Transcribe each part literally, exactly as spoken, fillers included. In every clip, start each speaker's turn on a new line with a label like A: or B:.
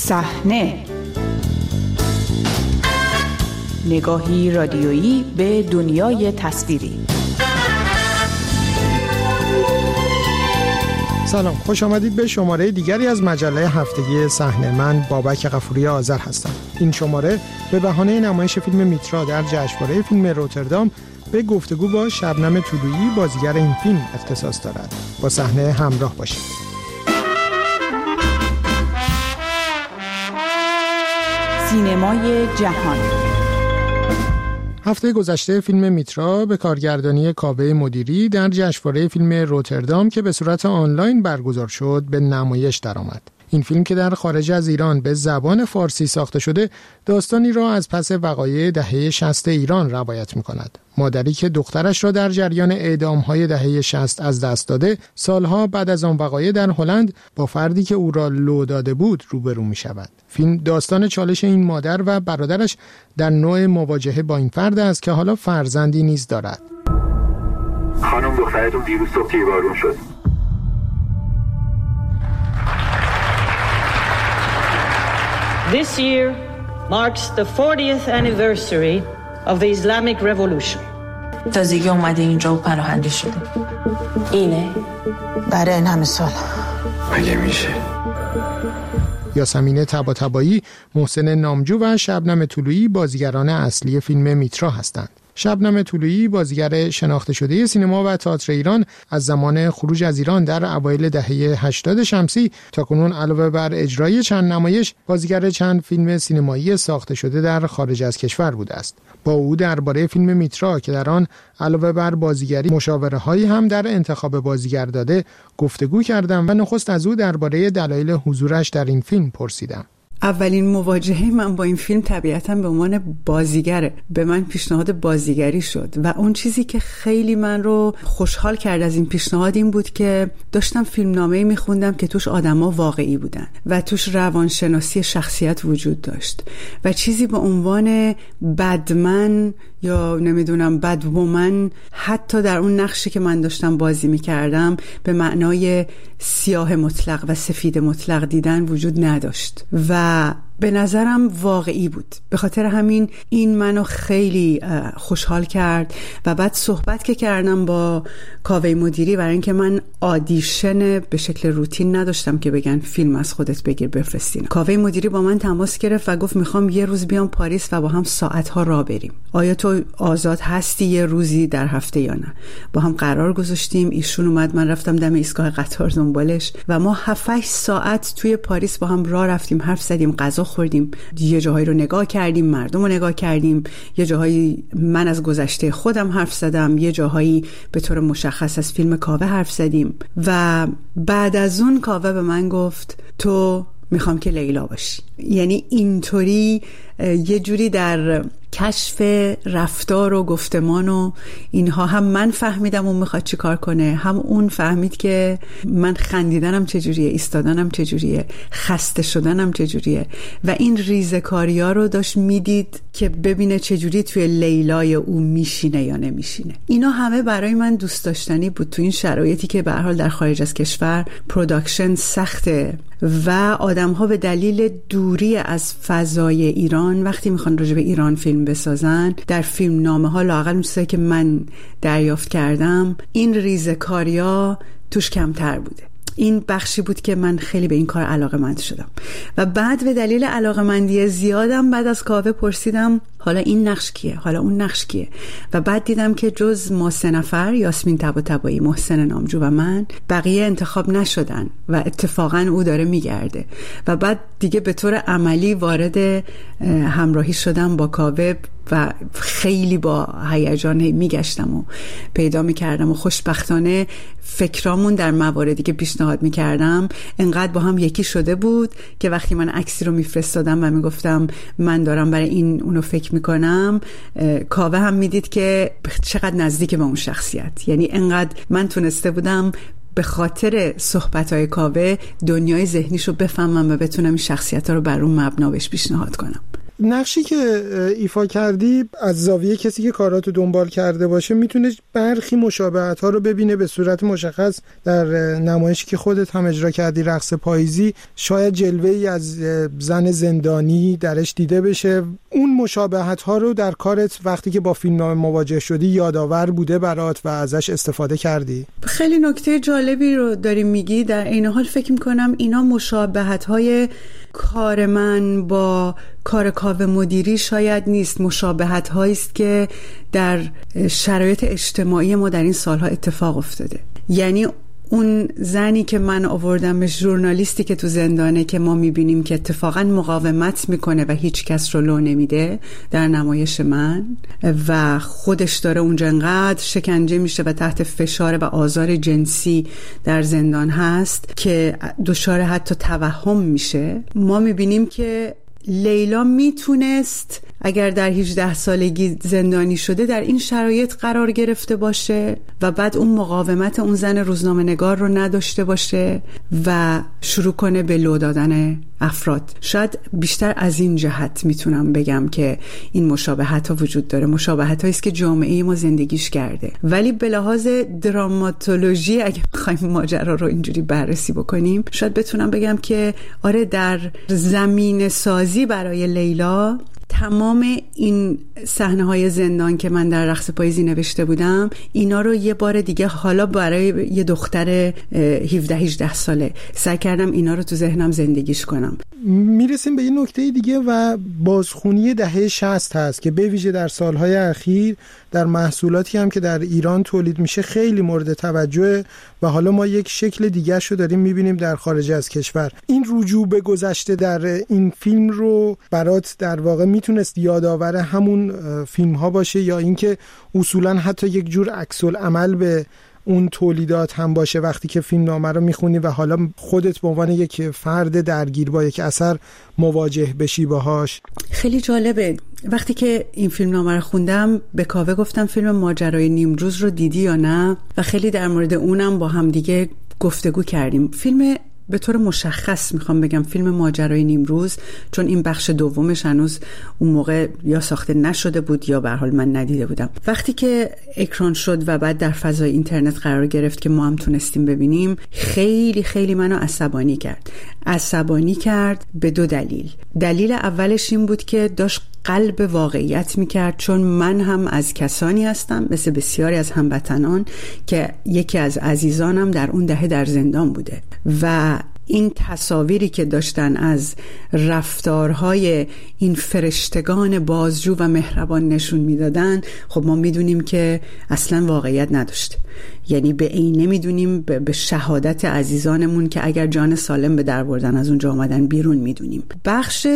A: صحنه، نگاهی رادیویی به دنیای تصویری.
B: سلام، خوش آمدید به شماره دیگری از مجله هفتگی صحنه. من بابک غفوری آذر هستم. این شماره به بهانه نمایش فیلم میترا در جشنواره فیلم روتردام به گفتگو با شبنم طلویی بازیگر این فیلم اختصاص دارد. با صحنه همراه باشید.
A: سینمای جهان.
B: هفته گذشته فیلم میترا به کارگردانی کاوه مدیری در جشنواره فیلم روتردام که به صورت آنلاین برگزار شد به نمایش درآمد. این فیلم که در خارج از ایران به زبان فارسی ساخته شده، داستانی را از پس وقایع دهه شصت ایران روایت می‌کند. مادری که دخترش را در جریان اعدام‌های دهه شصت از دست داده، سالها بعد از آن وقایع در هلند با فردی که او را لو داده بود روبرو می‌شود. فیلم داستان چالش این مادر و برادرش در نوع مواجهه با این فرد است که حالا فرزندی نیز دارد.
C: خانم دخترتون دیروز صبح تیربارون شد.
D: This year marks the fortieth anniversary of the Islamic Revolution.
E: تازگی اومده اینجا و پناهنده شده. اینه؟
F: برای این همه سال.
C: مگه میشه؟
B: یاسمین طباطبایی، محسن نامجو و شبنم طلویی بازیگران اصلی فیلم میترا هستند. شبنم طلویی بازیگر شناخته شده سینما و تئاتر ایران از زمان خروج از ایران در اوایل دهه هشتاد شمسی تا کنون علاوه بر اجرای چند نمایش، بازیگر چند فیلم سینمایی ساخته شده در خارج از کشور بوده است. با او درباره فیلم میترا که در آن علاوه بر بازیگری مشاوره‌هایی هم در انتخاب بازیگر داده گفتگو کردم و نخست از او درباره دلایل حضورش در این فیلم پرسیدم.
G: اولین مواجهه من با این فیلم طبیعتاً به عنوان بازیگره. به من پیشنهاد بازیگری شد و اون چیزی که خیلی من رو خوشحال کرد از این پیشنهاد این بود که داشتم فیلمنامه‌ای می‌خوندم که توش آدم‌ها واقعی بودن و توش روانشناسی شخصیت وجود داشت و چیزی به عنوان بدمن یا نمیدونم بد وومن حتی در اون نقشی که من داشتم بازی می‌کردم به معنای سیاه مطلق و سفید مطلق دیدن وجود نداشت و به نظرم واقعی بود. به خاطر همین این منو خیلی خوشحال کرد و بعد صحبت که کردم با کاوه مدیری برای اینکه من آدیشن به شکل روتین نداشتم که بگن فیلم از خودت بگیر بفرستین. کاوه مدیری با من تماس گرفت و گفت میخوام یه روز بیام پاریس و با هم ساعتها راه بریم. آیا تو آزاد هستی یه روزی در هفته یا نه؟ با هم قرار گذاشتیم. ایشون اومد، من رفتم دم ایستگاه قطار دنبالش و ما هفت هشت ساعت توی پاریس با هم راه رفتیم، حرف زدیم، غذا خوردیم، یه جاهایی رو نگاه کردیم، مردم رو نگاه کردیم، یه جاهایی من از گذشته خودم حرف زدم، یه جاهایی به طور مشخص از فیلم کاوه حرف زدیم و بعد از اون کاوه به من گفت تو میخوام که لیلا باشی. یعنی اینطوری یه جوری در کشف رفتار و گفتمان و اینها هم من فهمیدم اون میخواد چی کار کنه، هم اون فهمید که من خندیدنم چجوریه، ایستادنم چجوریه، خسته شدنم چجوریه و این ریزکاری ها رو داشت میدید که ببینه چجوری توی لیلای او میشینه یا نمیشینه. اینا همه برای من دوست داشتنی بود تو این شرایطی که به هر حال در خارج از کشور پروداکشن سخته و آدم ها به دلیل دوری از فضای ایران وقتی میخوان راجع به ایران فیلم بسازن، در فیلم نامه ها لااقل چیزی که من دریافت کردم این ریزکاریا توش کمتر بوده. این بخشی بود که من خیلی به این کار علاقه‌مند شدم و بعد به دلیل علاقه‌مندی زیادم بعد از کاوه پرسیدم حالا این نقش کیه، حالا اون نقش کیه و بعد دیدم که جز ما سه نفر، یاسمین طباطبایی، محسن نامجو و من، بقیه انتخاب نشدن و اتفاقا او داره میگرده و بعد دیگه به طور عملی وارد همراهی شدم با کاوه و خیلی با هیجان میگشتم و پیدا میکردم و خوشبختانه فکرامون در مواردی که پیشنهاد میکردم انقدر با هم یکی شده بود که وقتی من عکسی رو میفرستادم و میگفتم من دارم برای این اونو فکر میکنم، کاوه هم میدید که چقدر نزدیک به اون شخصیت. یعنی انقدر من تونسته بودم به خاطر صحبت‌های کاوه دنیای ذهنیشو بفهمم و بتونم این شخصیت‌ها رو بر اون مبنا بهش پیشنهاد کنم.
B: نقشی که ایفا کردی از زاویه کسی که کاراتو دنبال کرده باشه میتونه برخی مشابهت‌ها رو ببینه به صورت مشخص در نمایشی که خودت هم اجرا کردی، رقص پاییزی. شاید جلوه‌ای از زن زندانی درش دیده بشه. اون مشابهت‌ها رو در کارت وقتی که با فیلمنامه مواجه شدی یادآور بوده برات و ازش استفاده کردی؟
G: خیلی نکته جالبی رو داری میگی. در این حال فکر می‌کنم اینا مشابهت‌های کار من با کار کاوه مدیری شاید نیست، مشابهت هایی است که در شرایط اجتماعی ما در این سالها اتفاق افتاده. یعنی اون زنی که من آوردمش، ژورنالیستی که تو زندانه که ما میبینیم که اتفاقا مقاومت میکنه و هیچ کس رو لو نمیده در نمایش من و خودش داره اونجا انقدر شکنجه میشه و تحت فشار و آزار جنسی در زندان هست که دچار حتی توهم میشه. ما میبینیم که لیلا میتونست اگر در هجده سالگی زندانی شده در این شرایط قرار گرفته باشه و بعد اون مقاومت اون زن روزنامه نگار رو نداشته باشه و شروع کنه به لو دادن افراد. شاید بیشتر از این جهت میتونم بگم که این مشابهت ها وجود داره. مشابهت هایی است که جامعه ما زندگیش کرده، ولی به لحاظ دراماتولوژی اگه بخوایم ماجرا رو اینجوری بررسی بکنیم شاید بتونم بگم که آره، در زمین سازی برای لیلا تمام این صحنه‌های زندان که من در رقص پاییزی نوشته بودم، اینا رو یه بار دیگه حالا برای یه دختر هفده هجده ساله سعی کردم اینا رو تو ذهنم زندگیش کنم.
B: میرسیم به یه نکته دیگه و بازخونی دهه شصت هست که به ویژه در سالهای اخیر در محصولاتی هم که در ایران تولید میشه خیلی مورد توجه و حالا ما یک شکل دیگه شو داریم میبینیم در خارج از کشور. این رجوع به گذشته در این فیلم رو برات در واقع میتونست یادآور همون فیلم ها باشه یا اینکه اصولا حتی یک جور عکس العمل به اون تولیدات هم باشه وقتی که فیلم نامه رو میخونی و حالا خودت به عنوان یک فرد درگیر با یک اثر مواجه بشی باهاش؟ خیلی
G: جالبه. وقتی که این فیلم نامه رو خوندم به کاوه گفتم فیلم ماجرای نیمروز رو دیدی یا نه و خیلی در مورد اونم با هم دیگه گفتگو کردیم. فیلم به طور مشخص میخوام بگم فیلم ماجرای نیمروز، چون این بخش دومش هنوز اون موقع یا ساخته نشده بود یا به هر حال من ندیده بودم. وقتی که اکران شد و بعد در فضای اینترنت قرار گرفت که ما هم تونستیم ببینیم، خیلی خیلی منو عصبانی کرد. عصبانی کرد به دو دلیل. دلیل اولش این بود که داشت قلب واقعیت میکرد، چون من هم از کسانی هستم مثل بسیاری از هموطنان که یکی از عزیزانم در اون دهه در زندان بوده و این تصاویری که داشتن از رفتارهای این فرشتگان بازجو و مهربان نشون میدادن، خب ما میدونیم که اصلا واقعیت نداشته. یعنی به عینه میدونیم به شهادت عزیزانمون که اگر جان سالم به در بردن از اونجا آمدن بیرون میدونیم. بخش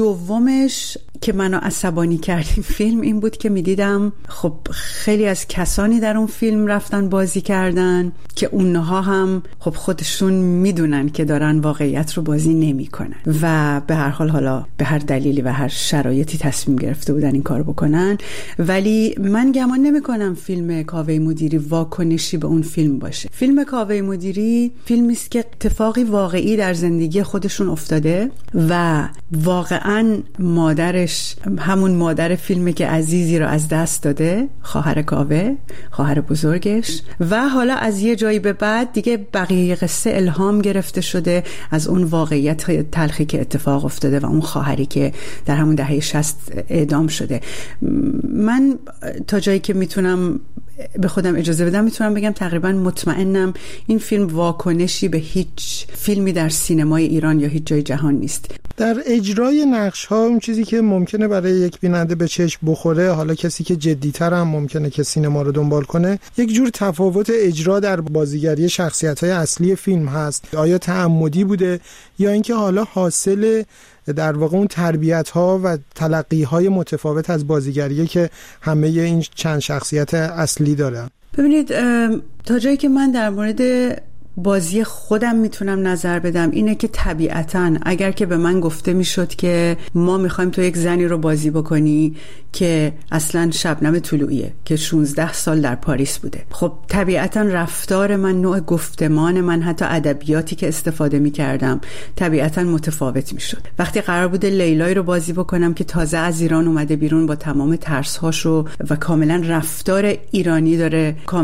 G: دومش که منو عصبانی کرد این فیلم این بود که میدیدم خب خیلی از کسانی در اون فیلم رفتن بازی کردن که اونها هم خب خودشون میدونن که دارن واقعیت رو بازی نمی کنن و به هر حال حالا به هر دلیلی و هر شرایطی تصمیم گرفته بودن این کار بکنن. ولی من گمان نمی کنم فیلم کاوه مدیری واکنشی به اون فیلم باشه. فیلم کاوه مدیری فیلمی است که اتفاقی واقعی در زندگی خودشون افتاده و واقعا مادرش همون مادر فیلمه که عزیزی رو از دست داده، خواهر کاوه، خواهر بزرگش، و حالا از یه جایی به بعد دیگه بقیه قصه الهام گرفته شده از اون واقعیت تلخی که اتفاق افتاده و اون خواهری که در همون دهه شصت اعدام شده. من تا جایی که میتونم به خودم اجازه بدم میتونم بگم تقریبا مطمئنم این فیلم واکنشی به هیچ فیلمی در سینمای ایران یا هیچ جای جهان نیست.
B: در اجرای نقش ها اون چیزی که ممکنه برای یک بیننده به چشم بخوره، حالا کسی که جدی‌تر هم ممکنه که سینما رو دنبال کنه، یک جور تفاوت اجرا در بازیگری شخصیت‌های اصلی فیلم هست. آیا تعمدی بوده یا اینکه حالا حاصل در واقع اون تربیت‌ها و تلقی‌های متفاوت از بازیگریه که همه این چند شخصیت اصلی دارن؟
G: ببینید تا جایی که من در مورد بازی خودم میتونم نظر بدم اینه که طبیعتاً اگر که به من گفته میشد که ما میخوایم تو یک زنی رو بازی بکنی که اصلاً شبنم طلوعیه که شانزده سال در پاریس بوده، خب طبیعتاً رفتار من، نوع گفتمان من، حتی ادبیاتی که استفاده میکردم طبیعتاً متفاوت میشد. وقتی قرار بوده لیلای رو بازی بکنم که تازه از ایران اومده بیرون با تمام ترس‌هاشو و کاملاً رفتار ایرانی داره